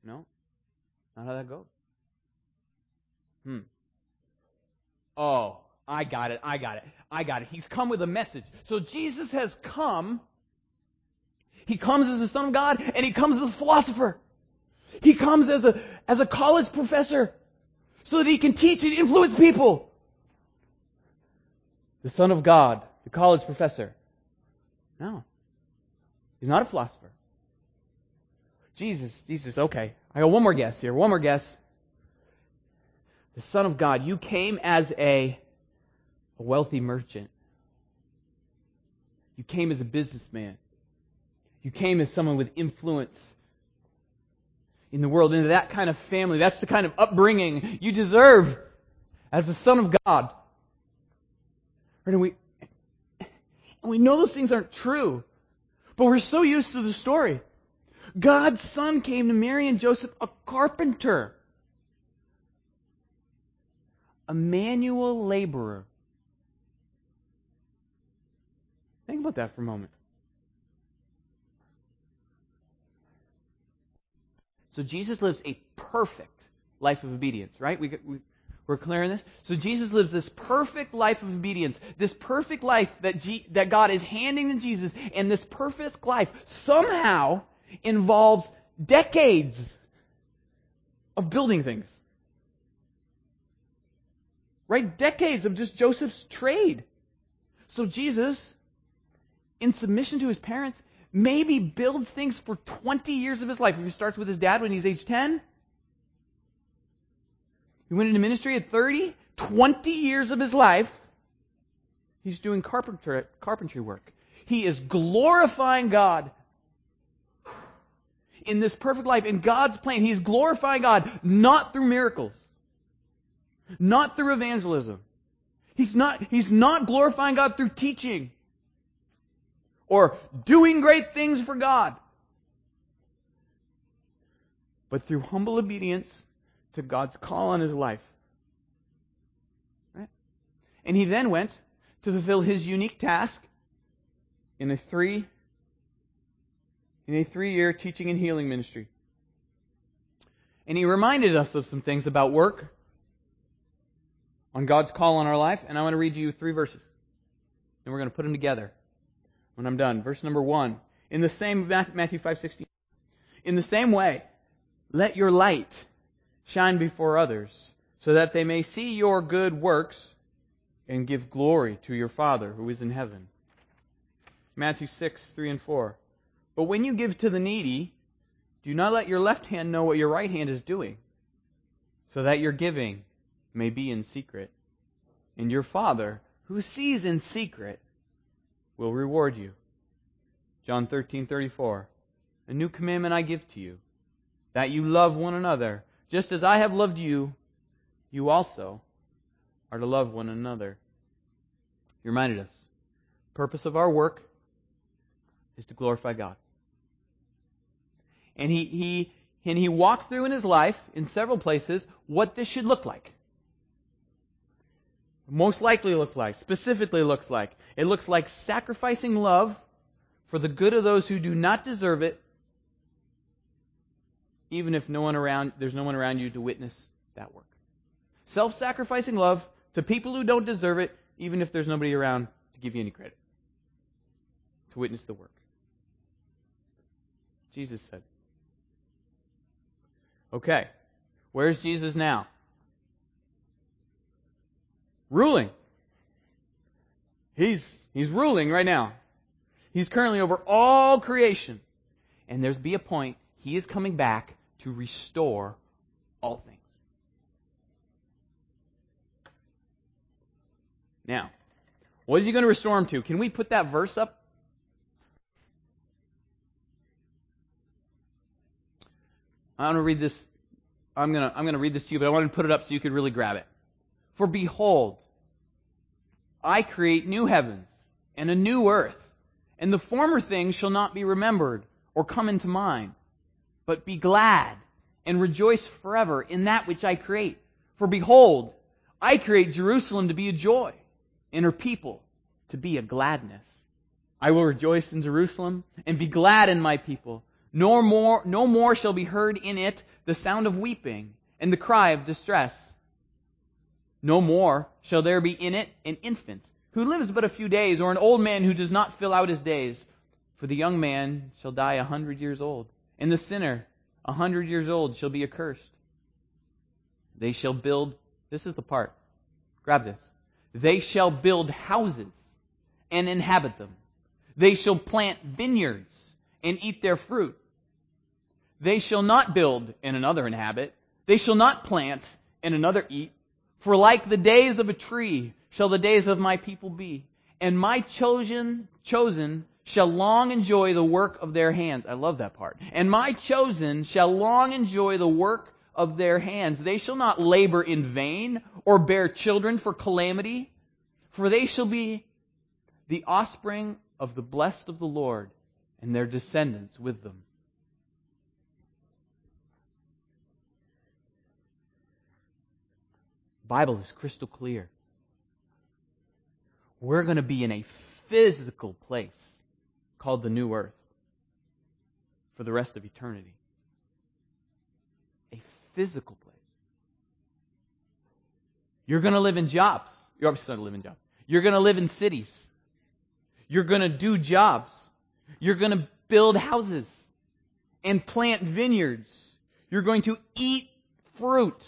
No? Not how that goes. Oh, I got it. He's come with a message. So Jesus has come. He comes as the Son of God, and He comes as a philosopher. He comes as a college professor so that He can teach and influence people. The Son of God, the college professor. No. He's not a philosopher. Jesus, okay. I got one more guess here. The Son of God, you came as a wealthy merchant. You came as a businessman. You came as someone with influence in the world, into that kind of family. That's the kind of upbringing you deserve as the Son of God. And we know those things aren't true, but we're so used to the story. God's Son came to Mary and Joseph, a carpenter, a manual laborer. Think about that for a moment. So Jesus lives a perfect life of obedience, right? We're clear on this? So Jesus lives this perfect life of obedience, this perfect life that God is handing to Jesus, and this perfect life somehow involves decades of building things. Right? Decades of just Joseph's trade. So Jesus, in submission to His parents, maybe builds things for 20 years of his life. If he starts with his dad when he's age 10, he went into ministry at 30, 20 years of his life, he's doing carpentry work. He is glorifying God in this perfect life, in God's plan. He is glorifying God not through miracles, not through evangelism. He's not glorifying God through teaching or doing great things for God, but through humble obedience to God's call on his life. Right? And he then went to fulfill his unique task in a 3-year teaching and healing ministry. And he reminded us of some things about work, on God's call on our life, and I want to read you 3 verses. And we're going to put them together when I'm done. Verse number 1. In the same, Matthew 5:16. In the same way, let your light shine before others, so that they may see your good works and give glory to your Father who is in heaven. Matthew 6:3 and 4. But when you give to the needy, do not let your left hand know what your right hand is doing, so that your giving may be in secret. And your Father, who sees in secret, will reward you. John 13:34. A new commandment I give to you, that you love one another. Just as I have loved you, you also are to love one another. He reminded us, the purpose of our work is to glorify God. And he walked through in his life, in several places, what this should look like. Most likely specifically looks like. It looks like sacrificing love for the good of those who do not deserve it, even if there's no one around you to witness that work. Self-sacrificing love to people who don't deserve it, even if there's nobody around to give you any credit, to witness the work. Jesus said. Okay, where's Jesus now? Ruling. He's ruling right now. He's currently over all creation. And there's be a point, he is coming back to restore all things. Now, what is he going to restore them to? Can we put that verse up? I want to read this. I'm going to read this to you, but I wanted to put it up so you could really grab it. For behold, I create new heavens and a new earth, and the former things shall not be remembered or come into mind. But be glad and rejoice forever in that which I create. For behold, I create Jerusalem to be a joy, and her people to be a gladness. I will rejoice in Jerusalem and be glad in my people. No more shall be heard in it the sound of weeping and the cry of distress. No more shall there be in it an infant who lives but a few days, or an old man who does not fill out his days. For the young man shall die 100 years old, and the sinner 100 years old shall be accursed. They shall build, this is the part, grab this. They shall build houses and inhabit them. They shall plant vineyards and eat their fruit. They shall not build and another inhabit. They shall not plant and another eat. For like the days of a tree shall the days of my people be. And my chosen shall long enjoy the work of their hands. I love that part. And my chosen shall long enjoy the work of their hands. They shall not labor in vain or bear children for calamity. For they shall be the offspring of the blessed of the Lord, and their descendants with them. The Bible is crystal clear. We're going to be in a physical place called the new earth for the rest of eternity. A physical place. You're going to live in jobs. You're obviously going to live in jobs. You're going to live in cities. You're going to do jobs. You're going to build houses and plant vineyards. You're going to eat fruit.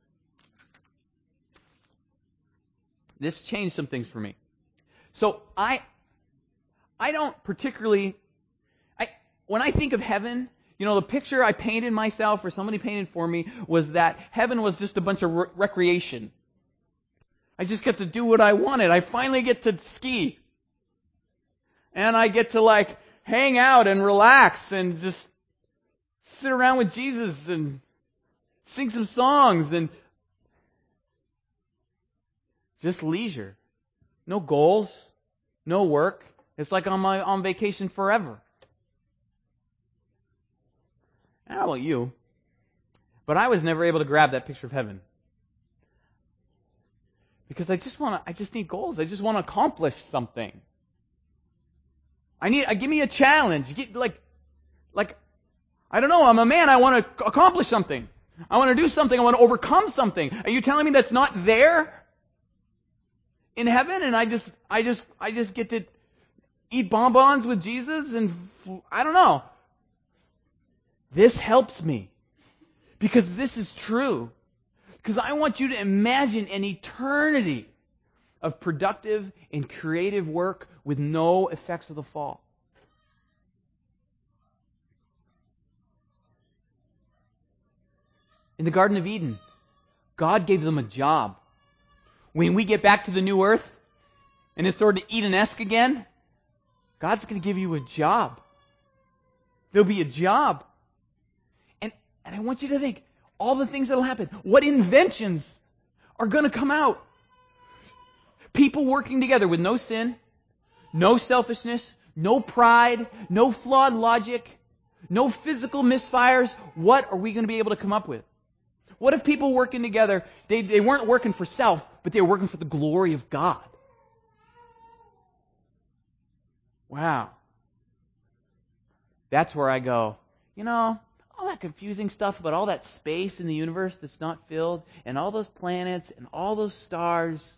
This changed some things for me. So I don't particularly, when I think of heaven, the picture I painted myself or somebody painted for me was that heaven was just a bunch of recreation. I just get to do what I wanted. I finally get to ski. And I get to hang out and relax and just sit around with Jesus and sing some songs and just leisure. No goals, no work. It's like I'm on vacation forever. I don't know about you, but I was never able to grab that picture of heaven. Because I just need goals. I just want to accomplish something. Give me a challenge. I don't know, I'm a man, I want to accomplish something. I want to do something, I want to overcome something. Are you telling me that's not there in heaven? And I just get to eat bonbons with Jesus and I don't know. This helps me. Because this is true. Because I want you to imagine an eternity of productive and creative work with no effects of the fall. In the Garden of Eden, God gave them a job. When we get back to the new earth and it's sort of Eden-esque again, God's going to give you a job. There'll be a job. And I want you to think, all the things that will happen, what inventions are going to come out. People working together with no sin, no selfishness, no pride, no flawed logic, no physical misfires. What are we going to be able to come up with? What if people working together, they weren't working for self, but they were working for the glory of God? Wow. That's where I go, all that confusing stuff about all that space in the universe that's not filled, and all those planets, and all those stars.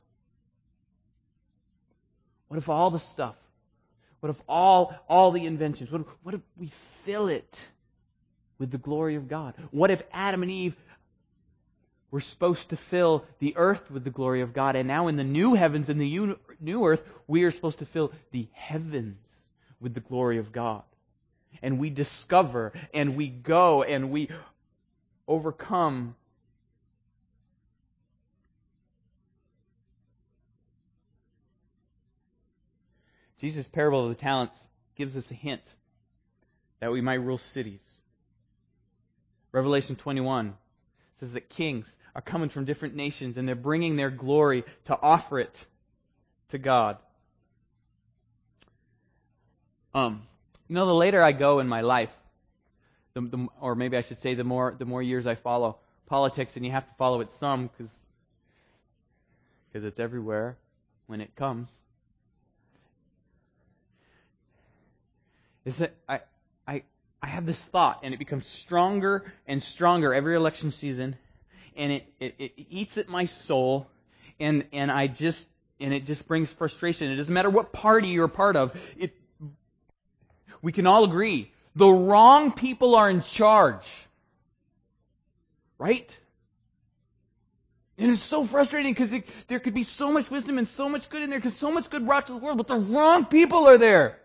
What if all the stuff, what if all the inventions, what if we fill it with the glory of God? What if Adam and Eve were supposed to fill the earth with the glory of God, and now in the new heavens and the new earth, we are supposed to fill the heavens with the glory of God? And we discover, and we go, and we overcome. Jesus' parable of the talents gives us a hint that we might rule cities. Revelation 21 says that kings are coming from different nations and they're bringing their glory to offer it to God. The later I go in my life, or maybe I should say the more years I follow politics, and you have to follow it some because it's everywhere when it comes. Is that I have this thought, and it becomes stronger and stronger every election season, and it eats at my soul, and it just brings frustration. It doesn't matter what party you're a part of. We can all agree the wrong people are in charge, right? And it's so frustrating because there could be so much wisdom and so much good in there, because so much good brought to the world, but the wrong people are there.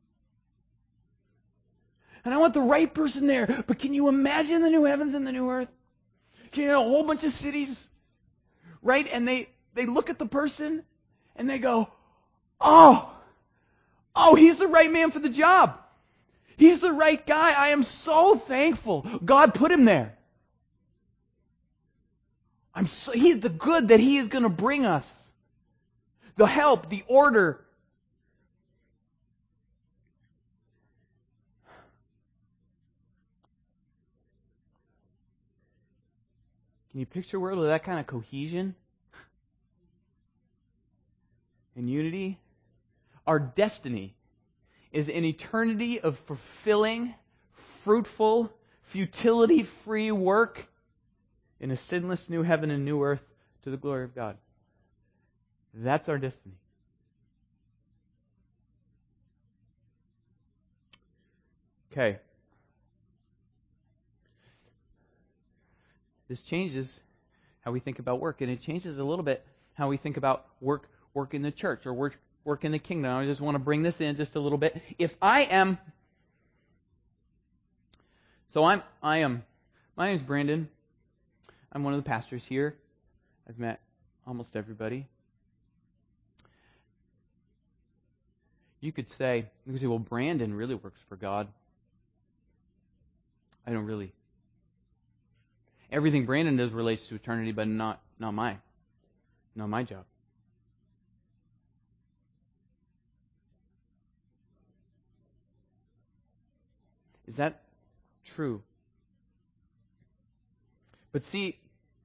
And I want the right person there. But can you imagine the new heavens and the new earth? Can you have a whole bunch of cities, right? And they look at the person and they go, oh, he's the right man for the job. He's the right guy. I am so thankful God put him there. He's the good that he is going to bring us. The help, the order. Can you picture a world with that kind of cohesion and unity? Our destiny is an eternity of fulfilling, fruitful, futility-free work in a sinless new heaven and new earth to the glory of God. That's our destiny. Okay. This changes how we think about work, and it changes a little bit how we think about work in the church or work in the kingdom. I just want to bring this in just a little bit. My name's Brandon. I'm one of the pastors here. I've met almost everybody. You could say, well, Brandon really works for God. I don't really. Everything Brandon does relates to eternity, but not my job. Is that true? But see,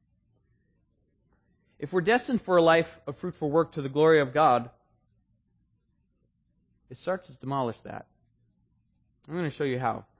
if we're destined for a life of fruitful work to the glory of God, it starts to demolish that. I'm going to show you how.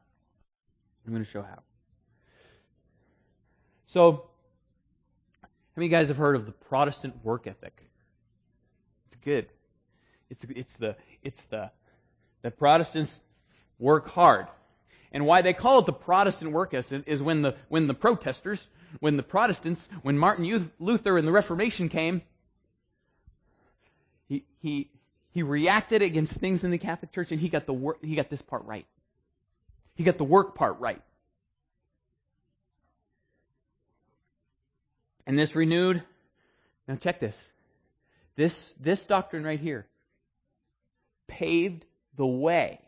So, how many of you guys have heard of the Protestant work ethic? It's good. It's the Protestants work hard. And why they call it the Protestant work ethic is when the Protestants, when Martin Luther and the Reformation came, he reacted against things in the Catholic Church, and he got this part right. He got the work part right. And this renewed, now check this. This doctrine right here paved the way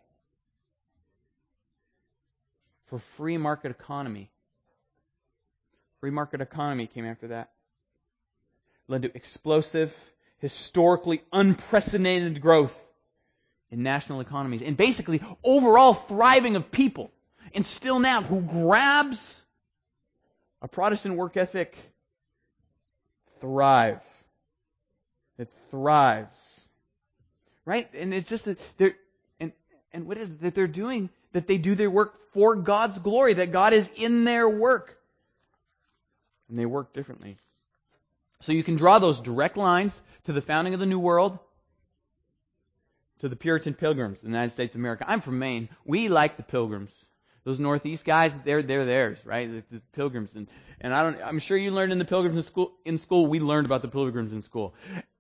for free market economy. Free market economy came after that. Led to explosive, historically unprecedented growth in national economies. And basically, overall thriving of people. And still now, who grabs a Protestant work ethic, thrive. It thrives. Right? And it's just that and what is it that they're doing? That they do their work for God's glory, that God is in their work. And they work differently. So you can draw those direct lines to the founding of the New World, to the Puritan Pilgrims in the United States of America. I'm from Maine. We like the Pilgrims. Those Northeast guys, they're theirs, right? The Pilgrims. And I'm sure you learned in the Pilgrims in school. We learned about the Pilgrims in school.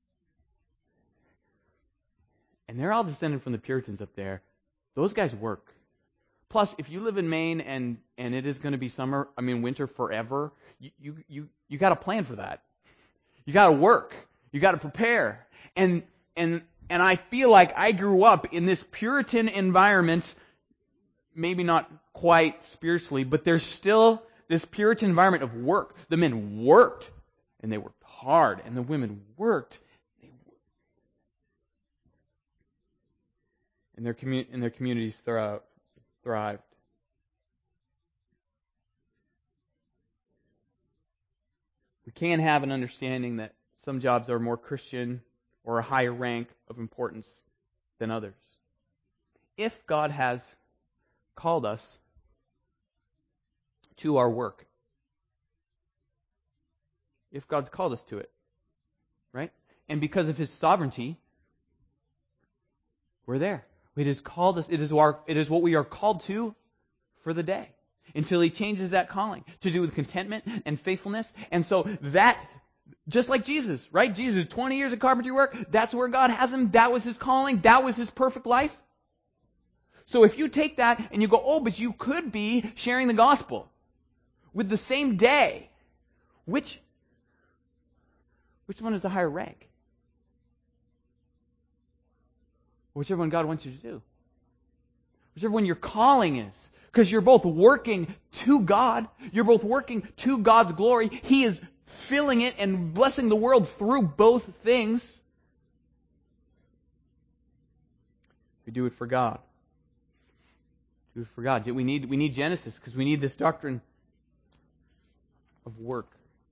And they're all descended from the Puritans up there. Those guys work. Plus, if you live in Maine and it is going to be winter forever, you got to plan for that. You got to work. You got to prepare. And I feel like I grew up in this Puritan environment, maybe not quite spiritually, but there's still this Puritan environment of work. The men worked, and they worked hard, and the women worked. And their communities thrived. We can have an understanding that some jobs are more Christian or a higher rank of importance than others. If God has called us to our work. If God's called us to it. Right? And because of His sovereignty, we're there. It has called us, it is what we are called to for the day. Until He changes that calling to do with contentment and faithfulness. And so that, just like Jesus, right? Jesus, 20 years of carpentry work, that's where God has Him. That was His calling. That was His perfect life. So if you take that and you go, oh, but you could be sharing the gospel with the same day, which one is the higher rank? Whichever one God wants you to do. Whichever one your calling is. Because you're both working to God. You're both working to God's glory. He is filling it and blessing the world through both things. We do it for God. Do it for God. We need Genesis because we need this doctrine of work.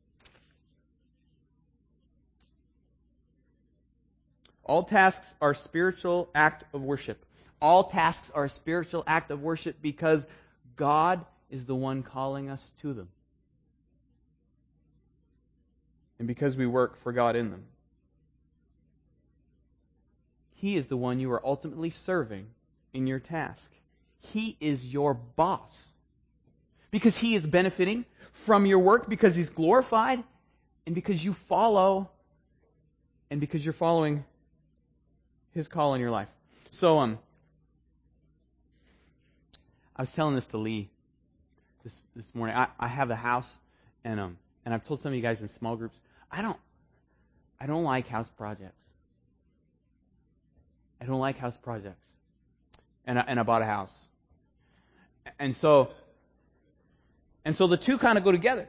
All tasks are a spiritual act of worship. All tasks are a spiritual act of worship because God is the one calling us to them. And because we work for God in them. He is the one you are ultimately serving in your task. He is your boss. Because He is benefiting from your work, because He's glorified, and because you follow, and because you're following His call in your life. So, I was telling this to Lee this morning. I have a house, and I've told some of you guys in small groups, I don't like house projects. I don't like house projects. And I bought a house. And so the two kind of go together.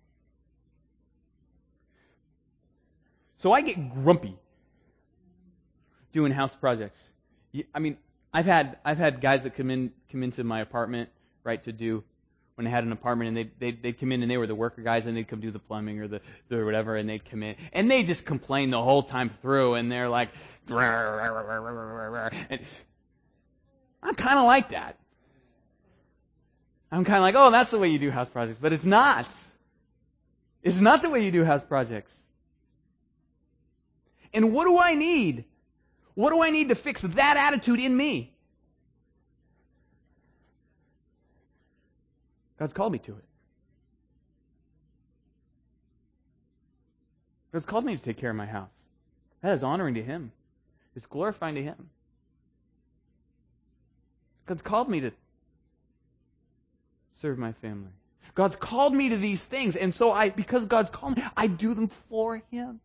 So I get grumpy doing house projects. I mean, I've had guys that come into my apartment, right, to do when I had an apartment, and they'd come in and they were the worker guys, and they'd come do the plumbing or the whatever, and they'd come in and they just complain the whole time through, and they're like, and I'm kind of like that. I'm kind of like, oh, that's the way you do house projects, but it's not. It's not the way you do house projects. And what do I need? What do I need to fix that attitude in me? God's called me to it. God's called me to take care of my house. That is honoring to Him. It's glorifying to Him. God's called me to serve my family. God's called me to these things, and so because God's called me, I do them for Him.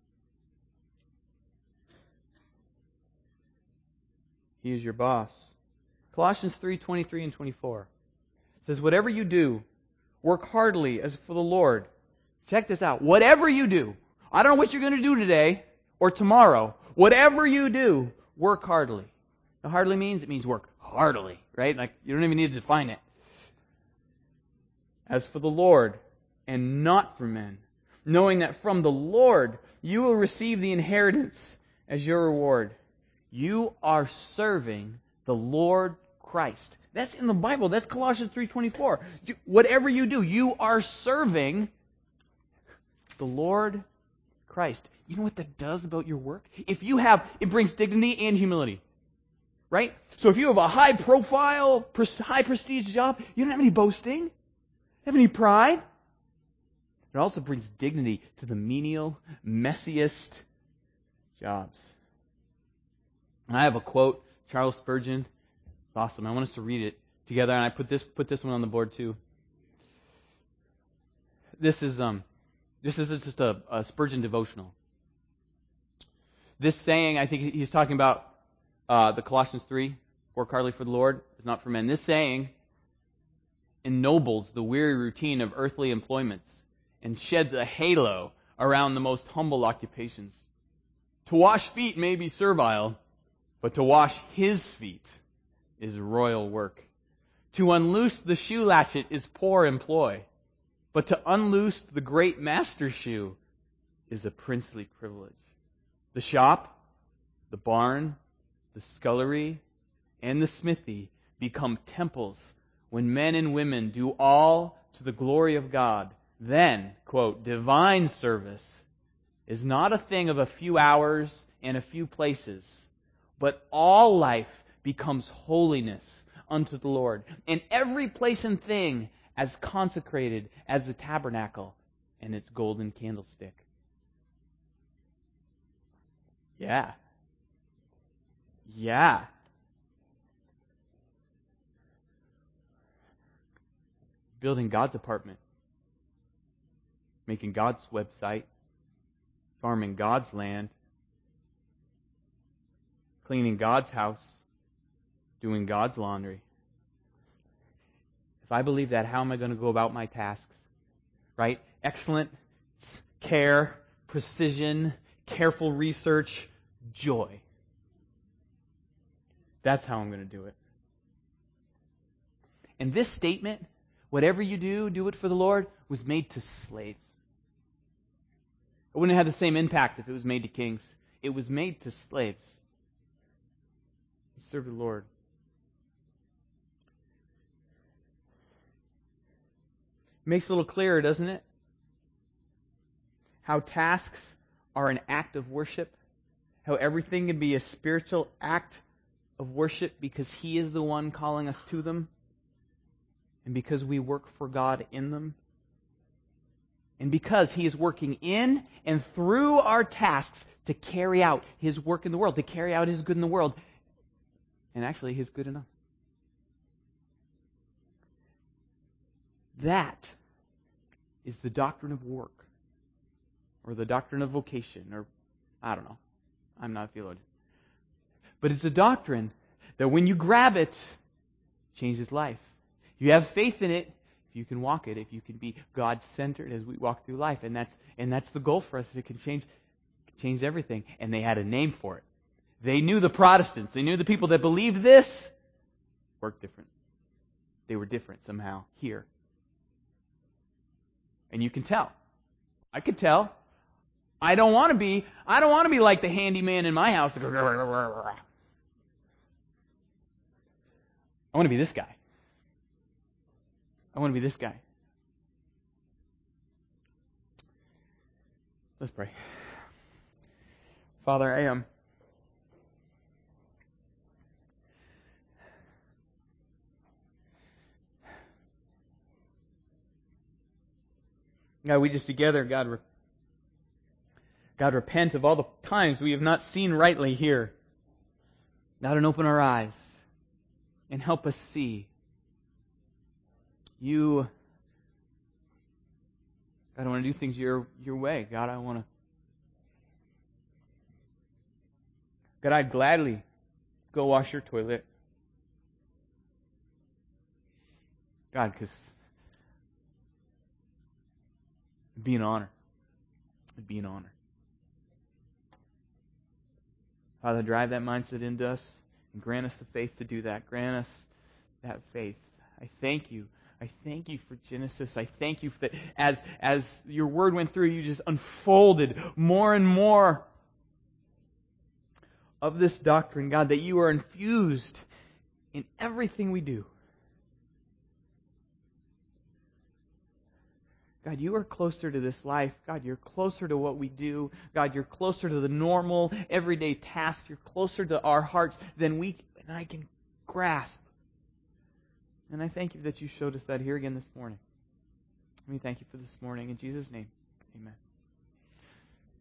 He is your boss. Colossians 3:23 and 24 says, whatever you do, work heartily as for the Lord. Check this out. Whatever you do, I don't know what you're going to do today or tomorrow. Whatever you do, work heartily. Now, heartily means work heartily, right? Like, you don't even need to define it. As for the Lord, and not for men, knowing that from the Lord you will receive the inheritance as your reward. You are serving the Lord Christ. That's in the Bible. That's Colossians 3:24. Whatever you do, you are serving the Lord Christ. You know what that does about your work? It brings dignity and humility. Right? So if you have a high profile, high prestige job, you don't have any boasting. You don't have any pride. It also brings dignity to the menial, messiest jobs. And I have a quote, Charles Spurgeon. It's awesome. I want us to read it together, and I put this one on the board too. This is just a Spurgeon devotional. This saying, I think he's talking about the Colossians 3, work heartily for the Lord, is not for men. This saying ennobles the weary routine of earthly employments and sheds a halo around the most humble occupations. To wash feet may be servile, but to wash His feet is royal work. To unloose the shoe latchet is poor employ, but to unloose the great master shoe is a princely privilege. The shop, the barn, the scullery, and the smithy become temples when men and women do all to the glory of God, then, quote, divine service is not a thing of a few hours and a few places, but all life becomes holiness unto the Lord, and every place and thing as consecrated as the tabernacle and its golden candlestick. Yeah. Yeah. Building God's apartment. Making God's website. Farming God's land. Cleaning God's house. Doing God's laundry. If I believe that, how am I going to go about my tasks? Right? Excellent care, precision, careful research, joy. That's how I'm going to do it. And this statement, whatever you do, do it for the Lord, was made to slaves. It wouldn't have the same impact if it was made to kings. It was made to slaves. Serve the Lord. Makes it a little clearer, doesn't it? How tasks are an act of worship. How everything can be a spiritual act of worship because He is the one calling us to them. And because we work for God in them. And because He is working in and through our tasks to carry out His work in the world, to carry out His good in the world. And actually, His good enough. That is the doctrine of work. Or the doctrine of vocation. Or, I don't know. I'm not a theologian. But it's a doctrine that when you grab it, changes life. You have faith in it, if you can walk it, if you can be God-centered as we walk through life. And that's the goal for us. It can change everything. And they had a name for it. They knew the Protestants. They knew the people that believed this worked different. They were different somehow here. And you can tell. I could tell. I don't want to be like the handyman in my house. I want to be this guy. I want to be this guy. Let's pray. Father, I am. God, we just together, God, repent of all the times we have not seen rightly here. God, and open our eyes and help us see You. God, I want to do things your way. God, God, I'd gladly go wash your toilet. God, because it'd be an honor. It'd be an honor. Father, drive that mindset into us and grant us the faith to do that. Grant us that faith. I thank you. I thank you for Genesis. I thank you for that as your word went through, you just unfolded more and more of this doctrine, God, that you are infused in everything we do. God, you are closer to this life. God, you're closer to what we do. God, you're closer to the normal, everyday tasks. You're closer to our hearts than I can grasp. And I thank you that you showed us that here again this morning. We thank you for this morning. In Jesus' name, amen.